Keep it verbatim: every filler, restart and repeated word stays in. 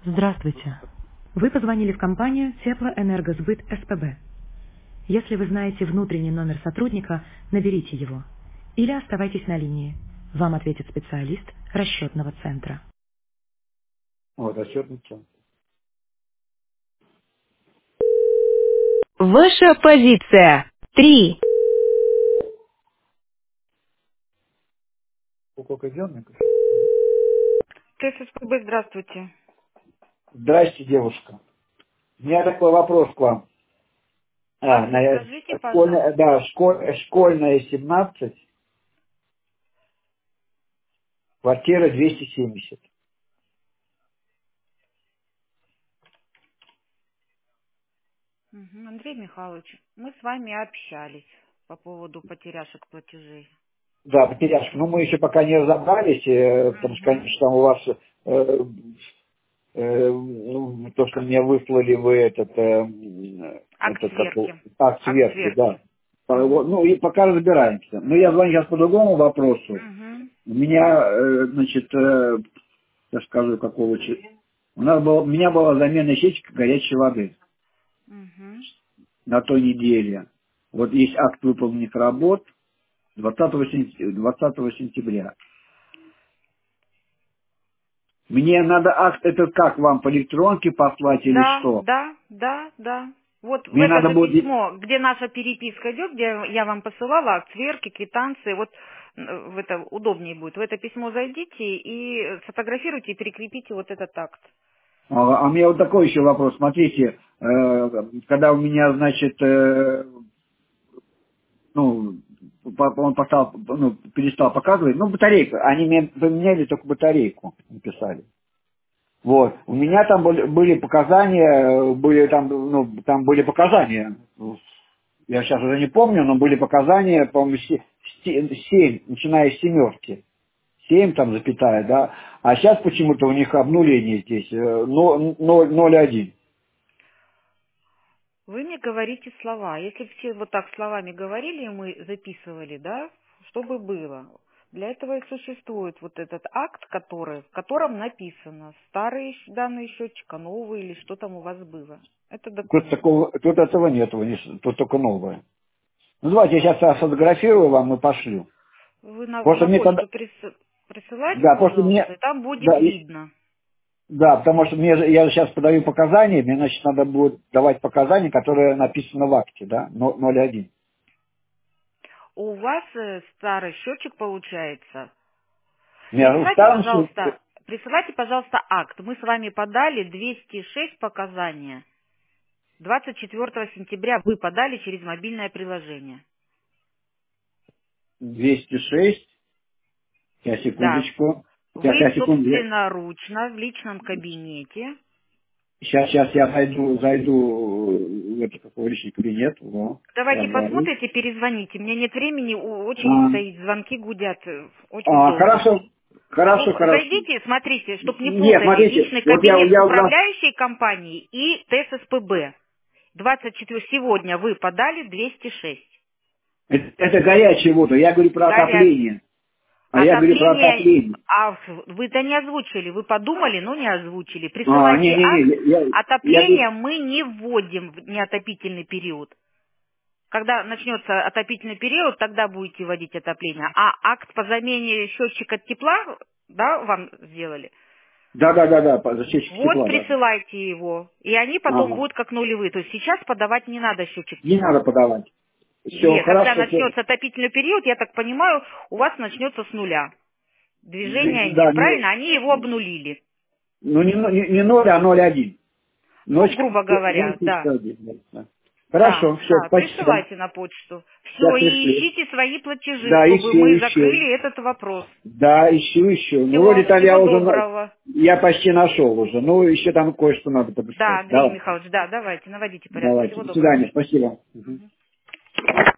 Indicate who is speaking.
Speaker 1: Здравствуйте. Вы позвонили в компанию Теплоэнергосбыт СПБ. Если вы знаете внутренний номер сотрудника, наберите его. Или оставайтесь на линии. Вам ответит специалист расчетного центра.
Speaker 2: Вот, расчетный центр.
Speaker 3: Ваша позиция. Три.
Speaker 2: Сколько идет?
Speaker 4: ТССПБ, здравствуйте.
Speaker 2: Здрасте, девушка. У меня такой вопрос к вам. А,
Speaker 4: Адрес
Speaker 2: на,
Speaker 4: скажите,
Speaker 2: школьная,
Speaker 4: пожалуйста.
Speaker 2: да, школь- школьная семнадцать, квартира двести семьдесят.
Speaker 4: Мгм. Андрей Михайлович, мы с вами общались по поводу потеряшек платежей.
Speaker 2: Да, потеряшка. Ну, мы еще пока не разобрались, э, потому что,
Speaker 4: Мгм.
Speaker 2: конечно, там у вас э, э, ну, то, что мне выслали вы этот, э, м,
Speaker 4: Акт
Speaker 2: этот как, его-
Speaker 4: сверки.
Speaker 2: акт
Speaker 4: Акт
Speaker 2: сверки, да.
Speaker 4: сверки.
Speaker 2: А вот,
Speaker 4: Мгм.
Speaker 2: ну, и пока разбираемся. Но я звоню сейчас по другому вопросу.
Speaker 4: Мгм.
Speaker 2: У меня, э, значит, э, я скажу, какого числа. У нас был, у меня была замена счетчика горячей воды
Speaker 4: Мгм.
Speaker 2: на той неделе. Вот есть акт выполненных работ двадцатого сентября. двадцатого сентября. Мне надо акт этот как вам по электронке послать или
Speaker 4: Да,
Speaker 2: что?
Speaker 4: да, да, да. Вот в
Speaker 2: Мне
Speaker 4: это
Speaker 2: надо
Speaker 4: же
Speaker 2: будет...
Speaker 4: письмо, где наша переписка идет, где я вам посылала акт сверки, квитанции, вот э, в это удобнее будет. В это письмо зайдите и сфотографируйте и прикрепите вот этот акт.
Speaker 2: А, а у меня вот такой еще вопрос. Смотрите, э, когда у меня, значит, э, ну, по- он поставил, ну, перестал показывать, ну, батарейка, они мне поменяли только батарейку, написали. Вот. У меня там были, были показания, были там, ну, там были показания. Я сейчас уже не помню, но были показания, по-моему, се- се- семь, начиная с семерки. Семь там запятая, да. А сейчас почему-то у них обнуление здесь, э, но- ноль ноль один.
Speaker 4: Вы мне говорите слова. Если бы все вот так словами говорили, и мы записывали, да, что бы было? Для этого и существует вот этот акт, который, в котором написано старый щ- данный счетчик, а новый или что там у вас было. Это
Speaker 2: Тут
Speaker 4: документ.
Speaker 2: такого, тут этого нет, тут только новое. Ну давайте я сейчас сфотографирую вам и пошлю.
Speaker 4: Вы на,
Speaker 2: Просто
Speaker 4: на
Speaker 2: мне тогда,
Speaker 4: почту прис- присылайте,
Speaker 2: да, просто
Speaker 4: пожалуйста,
Speaker 2: мне,
Speaker 4: и там будет
Speaker 2: да, и-
Speaker 4: видно.
Speaker 2: да, потому что мне, же- я сейчас подаю показания, мне, значит, надо будет давать показания, которые написаны в акте, да, но- ноль один.
Speaker 4: У вас э, старый счетчик получается.
Speaker 2: У меня в
Speaker 4: Присылайте,
Speaker 2: старом случае,
Speaker 4: пожалуйста, присылайте, пожалуйста, акт. Мы с вами подали двести шесть показания. двадцать четвёртого сентября вы подали через мобильное приложение.
Speaker 2: двести шесть, я
Speaker 4: Да.
Speaker 2: секундочку, я,
Speaker 4: Вы
Speaker 2: я секунду,
Speaker 4: собственноручно в личном кабинете.
Speaker 2: сейчас, сейчас я зайду, зайду в этот какой личный кабинет, во, я
Speaker 4: Давайте
Speaker 2: говорю.
Speaker 4: посмотрите, перезвоните. У меня нет времени, у- очередь
Speaker 2: А,
Speaker 4: стоит, звонки гудят, э, очень
Speaker 2: а,
Speaker 4: долго.
Speaker 2: хорошо, хорошо,
Speaker 4: Ну,
Speaker 2: хорошо.
Speaker 4: зайдите, смотрите, чтобы не
Speaker 2: Нет,
Speaker 4: путали
Speaker 2: смотрите,
Speaker 4: личный
Speaker 2: вот я,
Speaker 4: кабинет
Speaker 2: я у вас,
Speaker 4: управляющей компании и ТССПБ. двадцать четвёртого сегодня вы подали двести шесть.
Speaker 2: это, это горячая вода, я говорю про
Speaker 4: Горят.
Speaker 2: отопление, а я говорю про
Speaker 4: Отопление,
Speaker 2: отопление.
Speaker 4: а вы-то не озвучили, вы подумали, но не озвучили.
Speaker 2: А,
Speaker 4: Присылайте акт,
Speaker 2: не-не-не, я, я говорю,
Speaker 4: отопление мы не вводим в неотопительный период. Когда начнется отопительный период, тогда будете вводить отопление. А акт по замене счетчика тепла, да, вам сделали?
Speaker 2: да-да-да-да, по- защитчик
Speaker 4: Вот
Speaker 2: тепла, да.
Speaker 4: присылайте его, и они потом
Speaker 2: Ага.
Speaker 4: будут как нулевые. То есть сейчас подавать не надо счетчик
Speaker 2: Не
Speaker 4: тепла.
Speaker 2: надо подавать. Все,
Speaker 4: Нет, когда
Speaker 2: хорошо, всё.
Speaker 4: начнется отопительный период, я так понимаю, у вас начнется с нуля. Движения
Speaker 2: Да,
Speaker 4: нет,
Speaker 2: не,
Speaker 4: правильно? Они его обнулили.
Speaker 2: ну не, но- не, не ноль, а ноль один.
Speaker 4: Ну,
Speaker 2: Ночь,
Speaker 4: грубо говоря, да.
Speaker 2: да.
Speaker 4: Да,
Speaker 2: Хорошо, все,
Speaker 4: да,
Speaker 2: спасибо.
Speaker 4: присылайте на почту. Все,
Speaker 2: Сейчас
Speaker 4: и
Speaker 2: пришлю.
Speaker 4: ищите свои платежи,
Speaker 2: Да,
Speaker 4: чтобы
Speaker 2: ищу,
Speaker 4: мы
Speaker 2: ищу.
Speaker 4: закрыли этот вопрос.
Speaker 2: Да, ищу, ищу. Ну, вроде
Speaker 4: Всего,
Speaker 2: там я
Speaker 4: всего
Speaker 2: уже, на-
Speaker 4: доброго.
Speaker 2: я почти нашел уже. Ну, еще там кое-что надо
Speaker 4: Да,
Speaker 2: подыскать.
Speaker 4: Андрей
Speaker 2: Давай,
Speaker 4: Михайлович, да, давайте, наводите порядок.
Speaker 2: давайте.
Speaker 4: Всего
Speaker 2: До
Speaker 4: доброго.
Speaker 2: свидания, спасибо. Мгм.
Speaker 4: Мгм.